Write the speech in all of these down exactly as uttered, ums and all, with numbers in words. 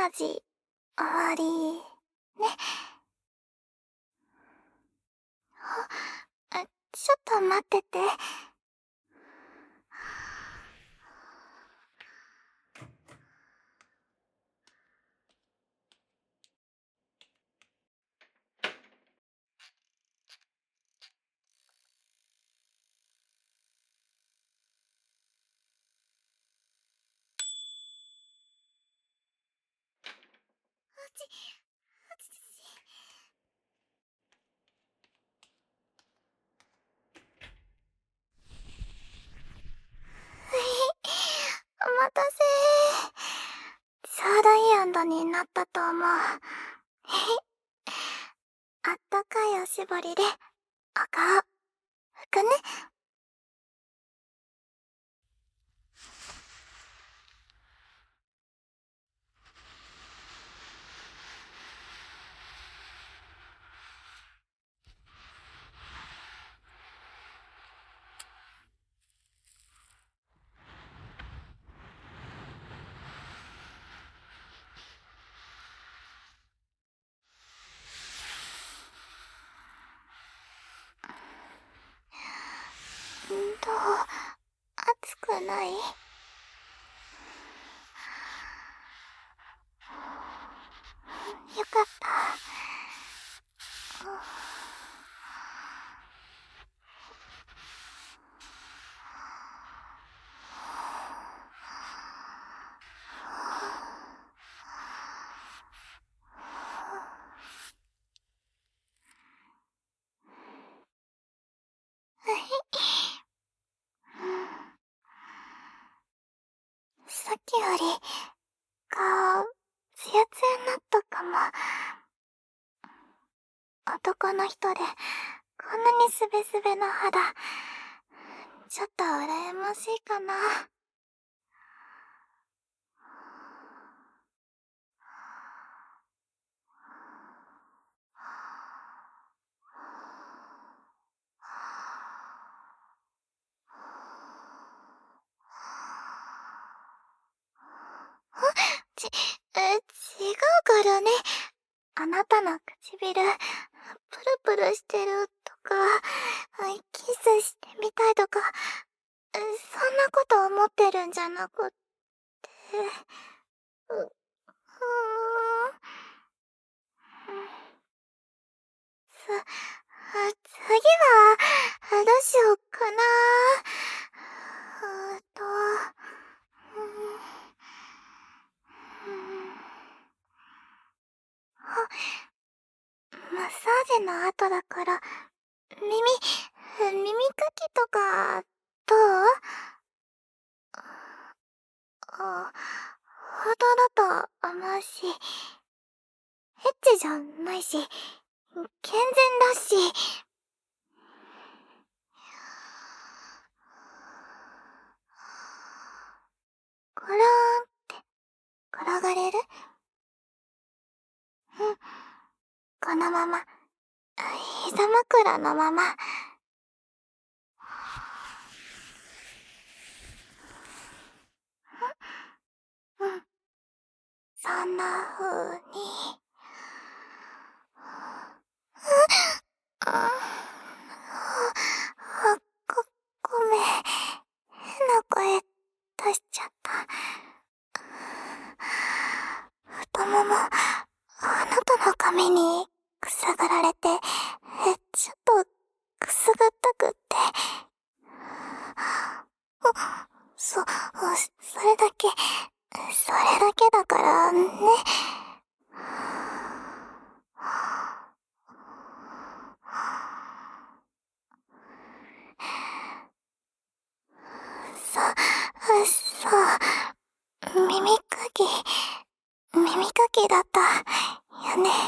ジ終わりね。あ、ちょっと待ってて。お待たせ。ちょうどいい温度になったと思う。あったかいおしぼりでお顔拭くね。どう？熱くない？よかった。さっきより顔ツヤツヤになったかも。男の人でこんなにスベスベな肌、ちょっと羨ましいかな。ち、え、違うからね。あなたの唇、プルプルしてるとか、キスしてみたいとか、そんなこと思ってるんじゃなくって、う、うーん。つ、次は、どうしようかな。うーと、うーん。あ、マッサージの後だから、耳、耳かきとか、どう？あ、ハートだと思うし、エッチじゃないし、健全だし。コローンって転がれる？うん。このまま、膝枕のまま。うん。そんな風に。あ、ご、ごめん。変な声出しちゃった。太もも、あなたの髪にくすぐられて、ちょっとくすぐったくって。そ、それだけ、それだけだからね。そ、そう、耳かき、耳かきだったよね。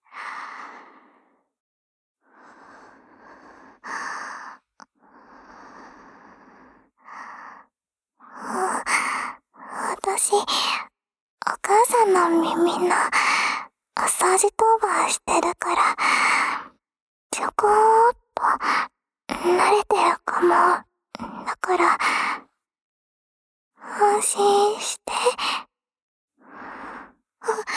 私、お母さんの耳のお掃除当番してるから、ちょこーっと慣れてるかも。だから、安心して。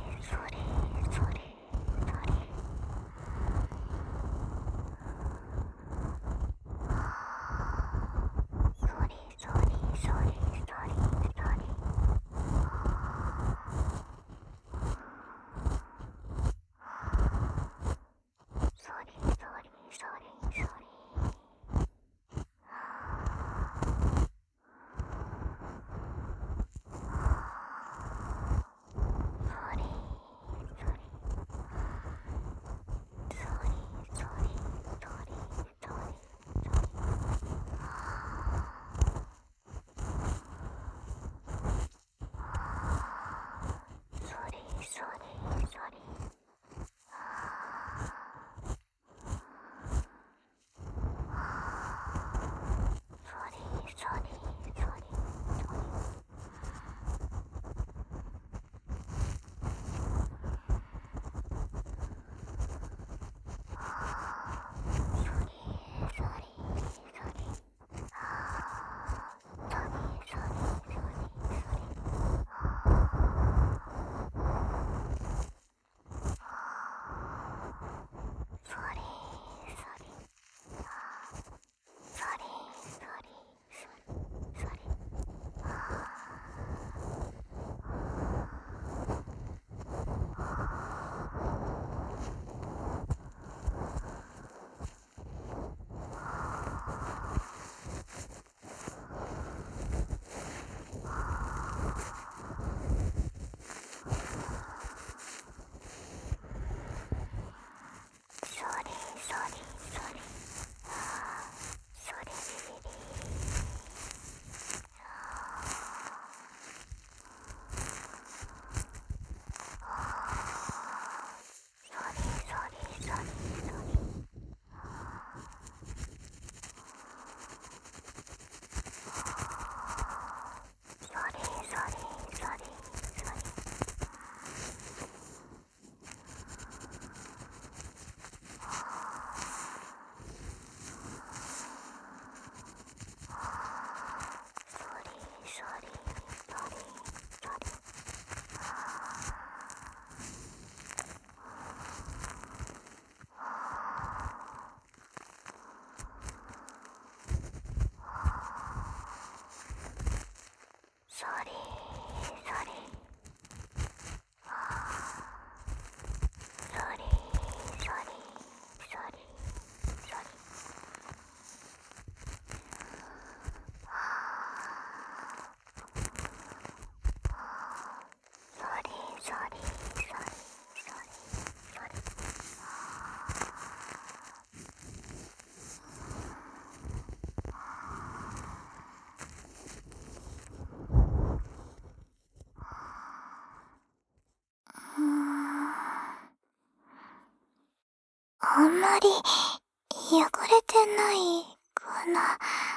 あんまり汚れてないかな。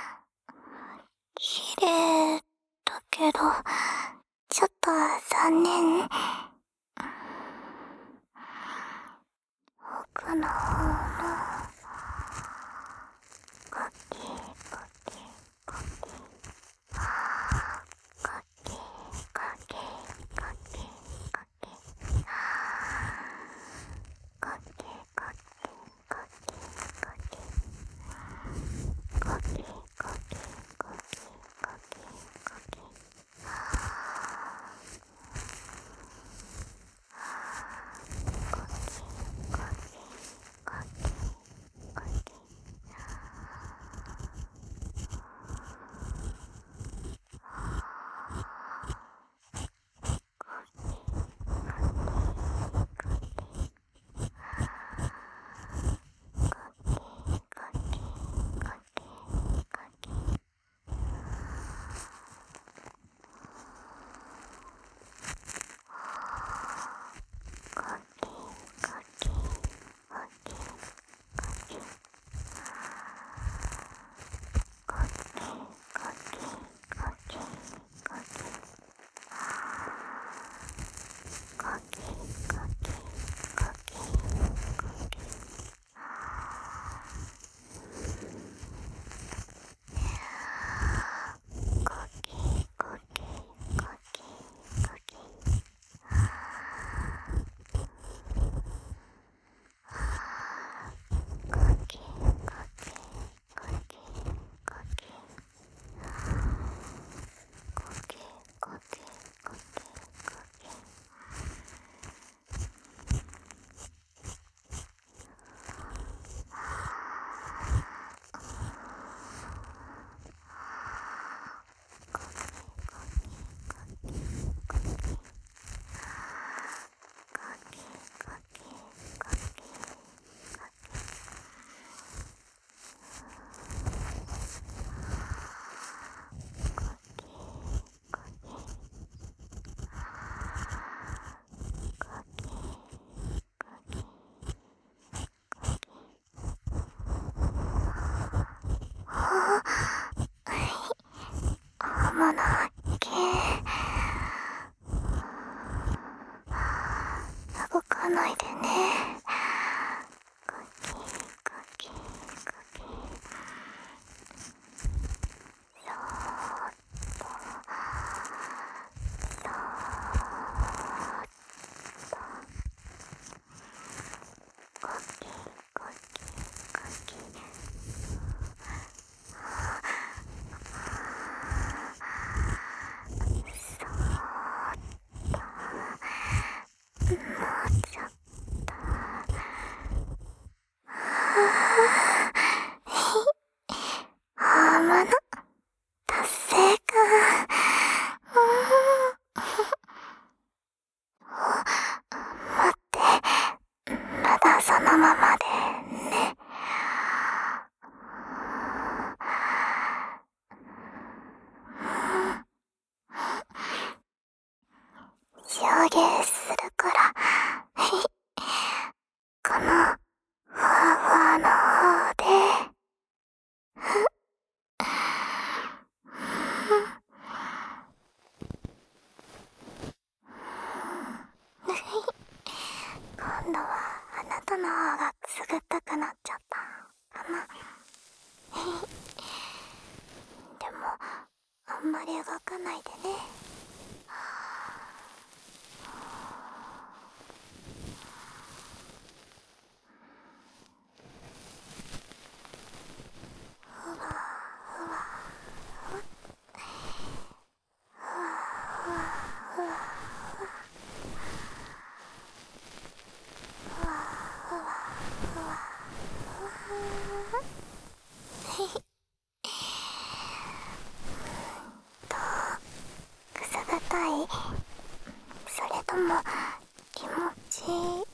綺麗だけど、ちょっと残念。奥の方の楽器様の達成感。うーん。待って、まだそのままでね。証言するから、このふわふわの方で。今度はあなたの方がくすぐったくなっちゃったかな。でもあんまり動かないでね。ふわふわふわふわふわふわふわふわふわ。どう？くすぐったい？それとも気持ちいい？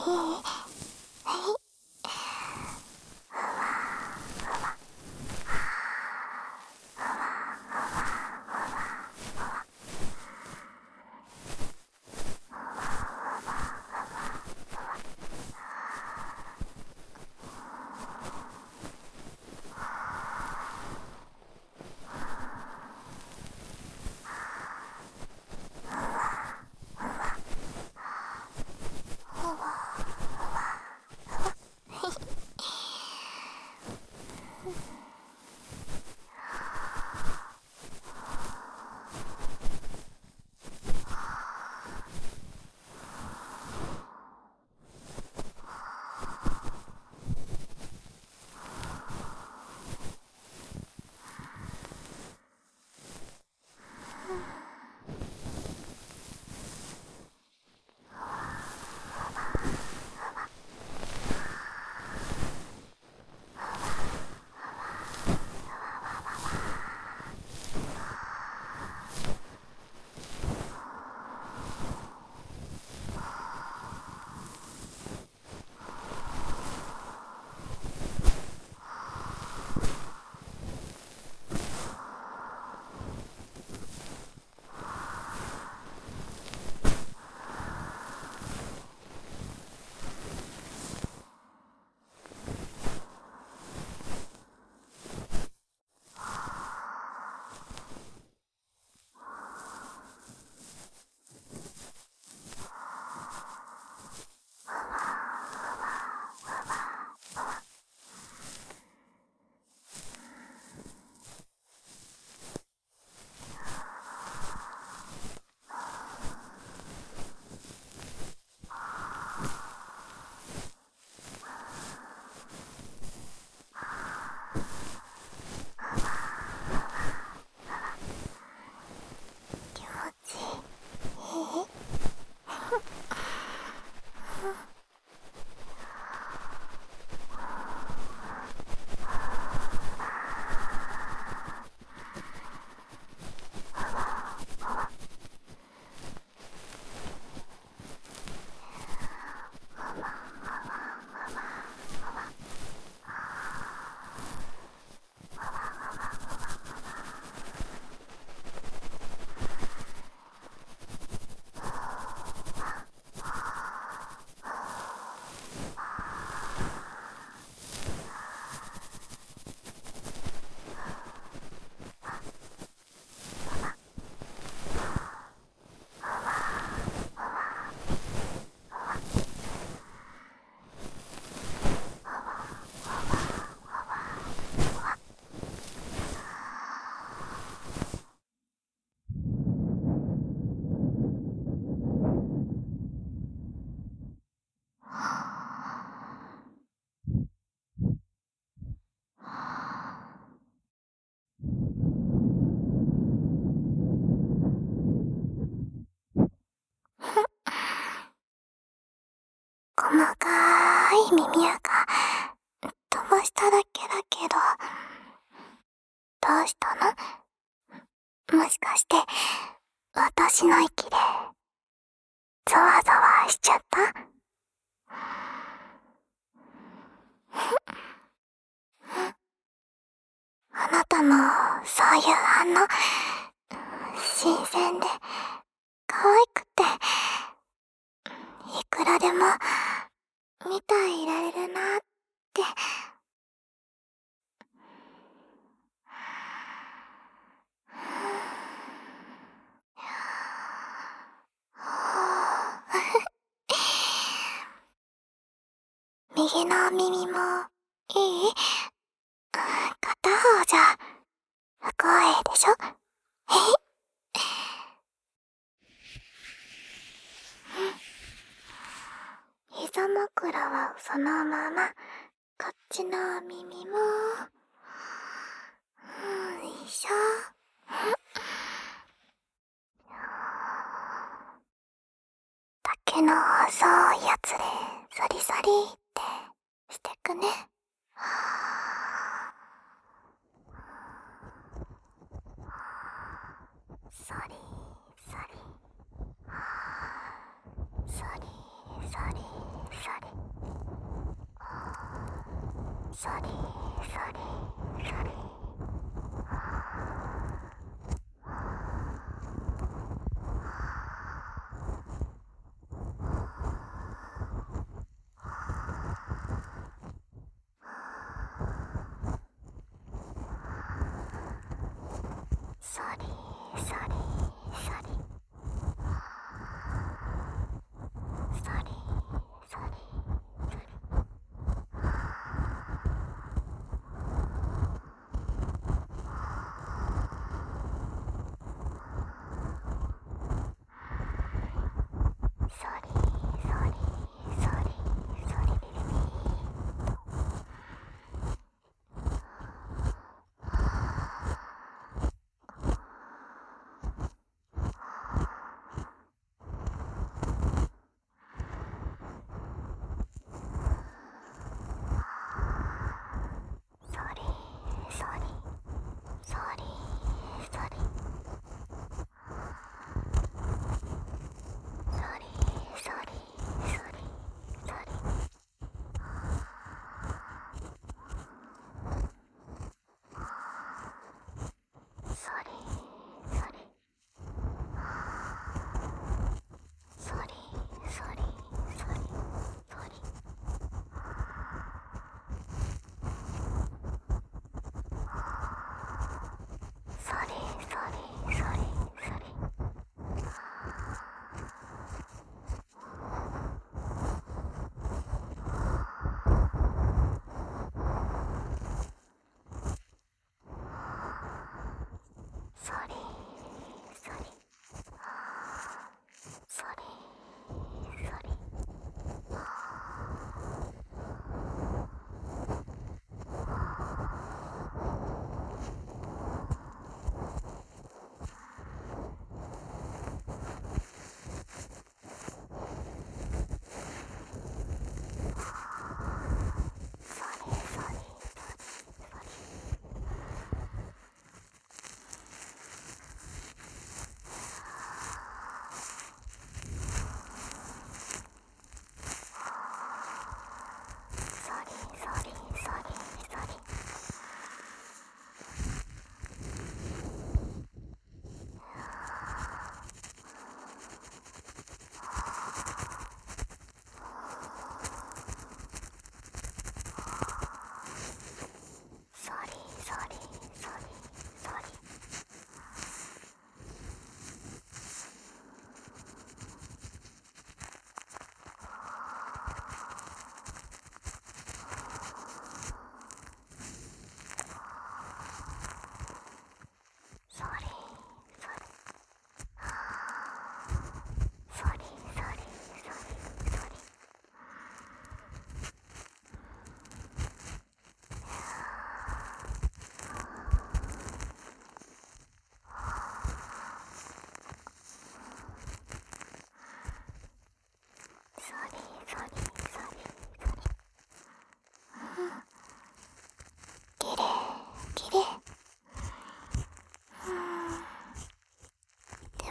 気持ちいい？細かい耳垢飛ばしただけだけど、どうしたの？もしかして、私の息で、ざわざわしちゃった？あなたのそういう反応、新鮮で、可愛くて、いくらでも、見ていられるなって。右の耳も、いい？片方じゃ、不公平でしょ？えへ。膝枕はそのまま、こっちの耳も、よいしょ。竹の細いやつで、そりそりってしてくね。そりそり、そりそりそり、そりそりそり。そりそりそり、そりそりそり。そりそりそりそりビリビー。そりそりそりそり、そりそりそりそり。そりそりそりそりそりそり。そりそりそりそり。そりそりそりそり。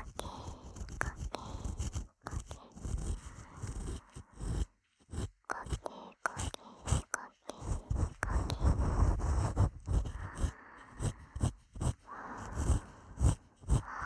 かけかけかけかけかけかけかけ。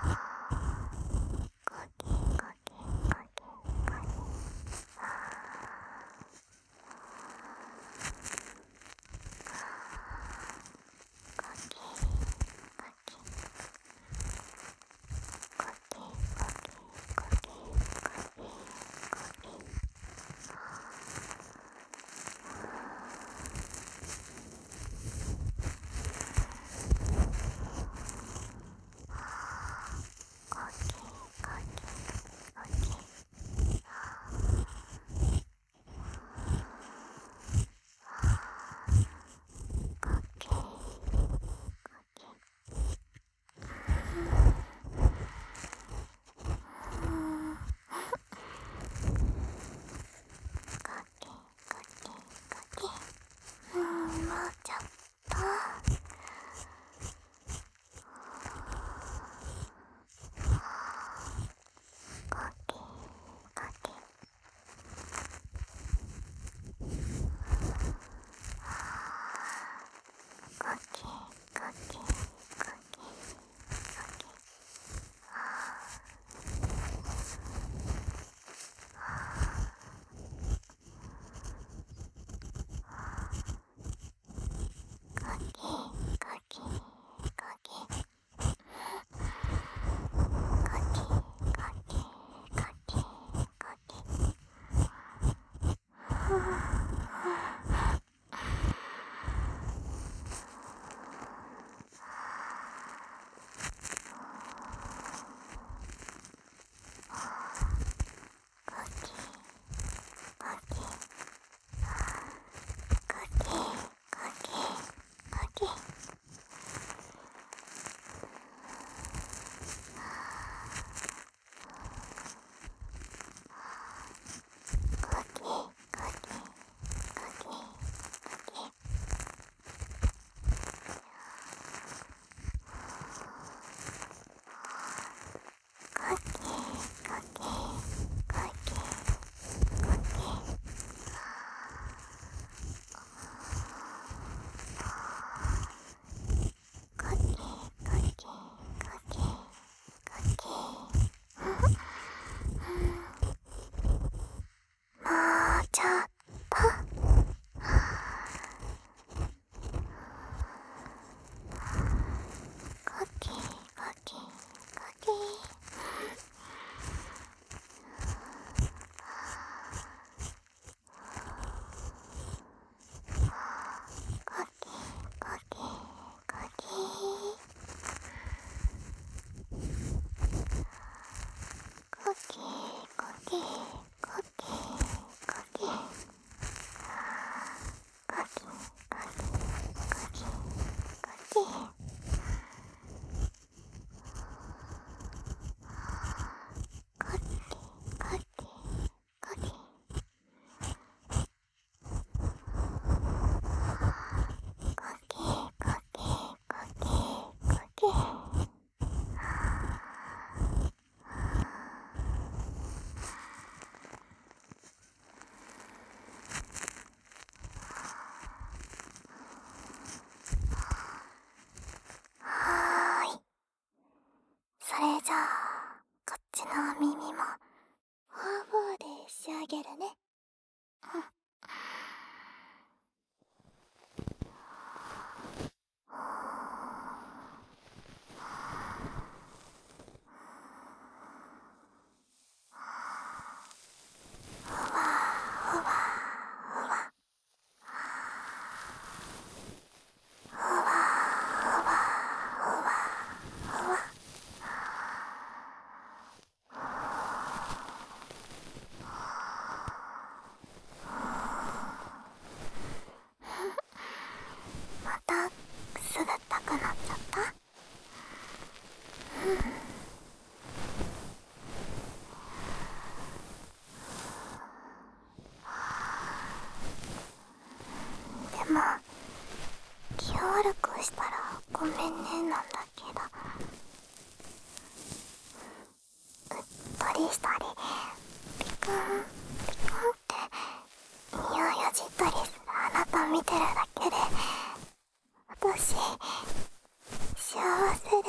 ごめんねなんだけど、うっとりしたりピクンピクンって身をよじったりするあなた見てるだけで私幸せで、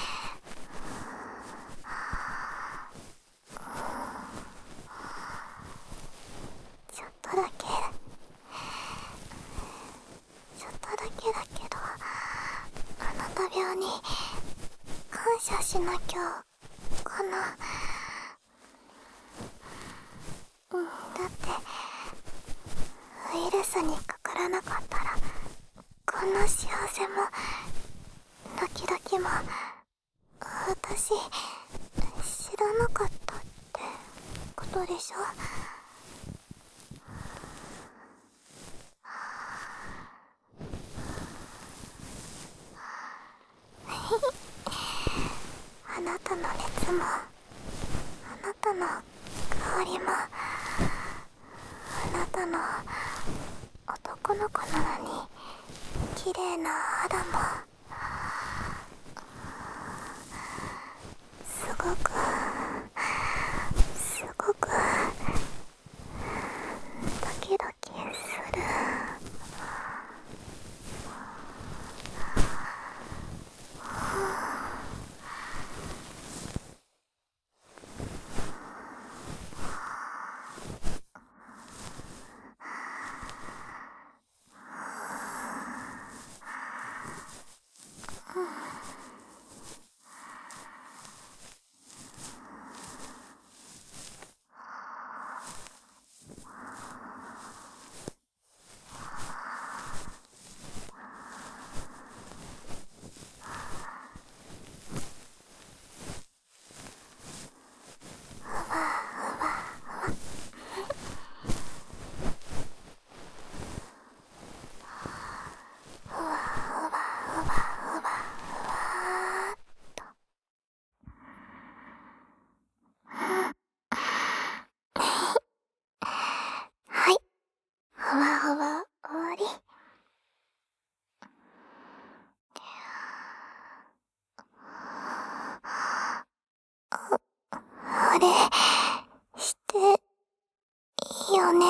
ちょっとだけちょっとだけだけどあなた病に感謝しなきゃかな。うん、だってウイルスにかからなかったらこんな幸せもドキドキも私知らなかったってことでしょ。あなたの熱もあなたの香りもあなたの男の子なのに綺麗な肌もすごくすごくドキドキする。はい、ほわほわ終わり。あれしていいよね。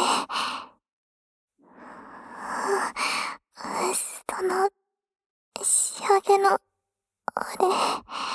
その仕上げのあれ